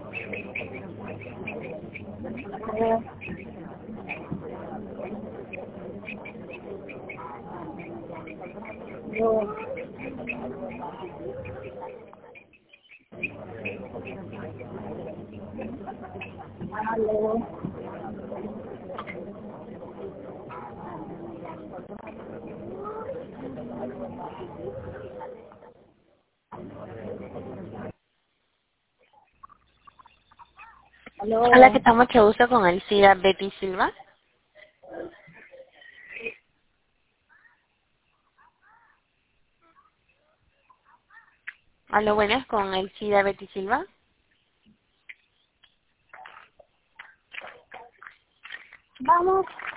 Hola, ¿qué tal? Mucho gusto con Alcida Betty Silva. Hola, buenas, con Alcida Betty Silva. Vamos.